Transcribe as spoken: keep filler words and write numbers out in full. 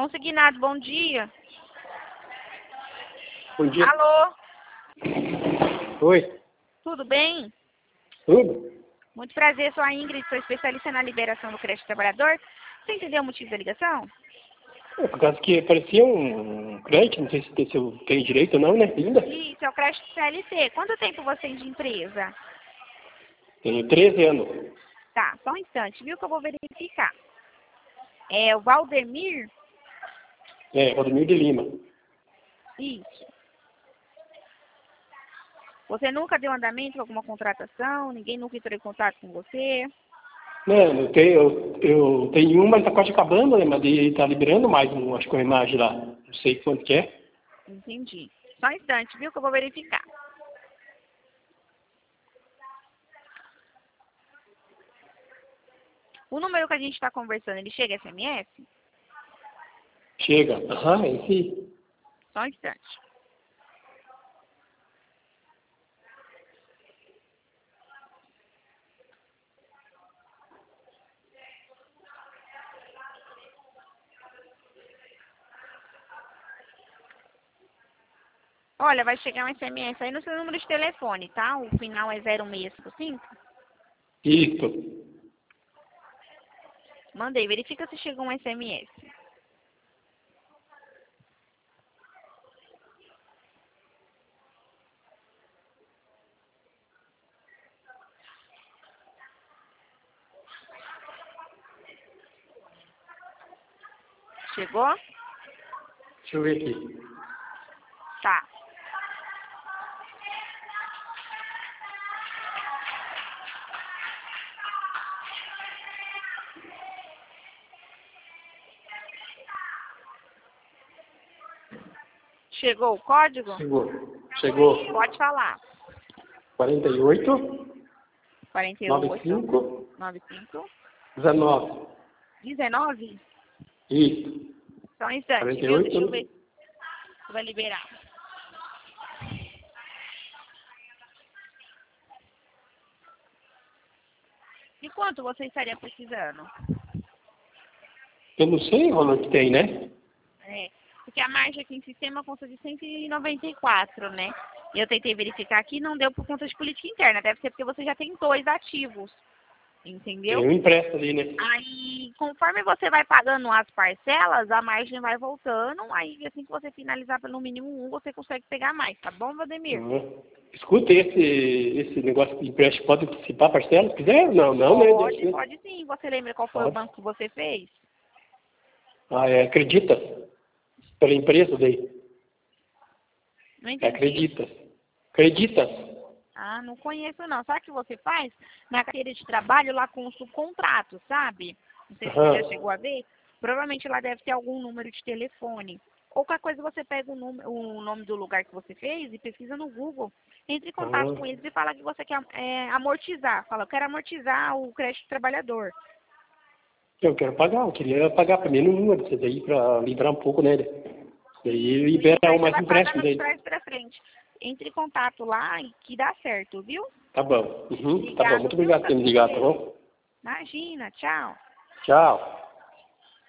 Consignado, bom dia. Bom dia. Alô? Oi. Tudo bem? Tudo? Muito prazer, sou a Ingrid, sou especialista na liberação do crédito trabalhador. Você entendeu o motivo da ligação? É, por causa que parecia um crédito, não sei se, se eu tenho direito ou não, né? Ainda. Isso, é o crédito C L T. Quanto tempo você tem de empresa? Tenho treze anos. Tá, só um instante, viu que eu vou verificar. É o Valdemir? É, Rodemir de Lima. Isso. Você nunca deu andamento com alguma contratação? Ninguém nunca entrou em contato com você? Não, eu tenho, eu, eu tenho um, mas tá quase acabando, né? Mas ele tá liberando mais um, acho que uma imagem lá. Não sei quanto que é. Entendi. Só um instante, viu que eu vou verificar. O número que a gente está conversando, ele chega S M S? Chega. Aham, é esse. Só um instante. Olha, vai chegar um S M S aí no seu número de telefone, tá? O final é zero seis cinco cinco. Isso. Mandei, verifica se chegou um S M S. Chegou? Deixa eu ver aqui. Tá. Chegou o código? Chegou. Chegou. Pode falar. quarenta e oito, quarenta e noventa e oito, cinco, noventa e cinco, dezenove. dezenove? Isso. Só um instante, quarenta e viu? Deixa eu oito. ver se vai liberar. E quanto você estaria precisando? Eu não sei o valor que tem, né? É, porque a margem aqui em sistema consta de cento e noventa e quatro, né? E eu tentei verificar aqui, não deu por conta de política interna. Deve ser porque você já tem dois ativos, Tem entendeu? um impresso ali, né? Aí, conforme você vai pagando as parcelas, a margem vai voltando. Aí, assim que você finalizar pelo mínimo um, você consegue pegar mais, tá bom, Valdemir? Uhum. Escuta, esse, esse negócio de empréstimo pode antecipar a parcela se quiser? Não, não, né? Deve Pode, ser. pode sim. Você lembra qual foi o Pode. banco que você fez? Ah, é, acredita? Pela empresa daí. Não É, entendi. acredita. Acredita? Ah, não conheço não. Sabe o que você faz? Na carteira de trabalho, lá consta o contrato, sabe? Não sei se você já Aham. chegou a ver. Provavelmente lá deve ter algum número de telefone. Ou qualquer coisa você pega o, nome, o nome do lugar que você fez e pesquisa no Google. Entre em contato com Aham. eles e fala que você quer é, amortizar. Fala, eu quero amortizar o crédito do trabalhador. Eu quero pagar, eu queria pagar primeiro um desse daí para livrar um pouco, né? Daí Isso, libera isso. Aí você mais vai empréstimo pagando de daí. trás para frente. Entre em contato lá e que dá certo, viu? Tá bom. Uhum. Tá bom. Obrigado, Muito viu? obrigado por ter me ligado, tá Satisfeito. bom? Imagina, tchau. Tchau.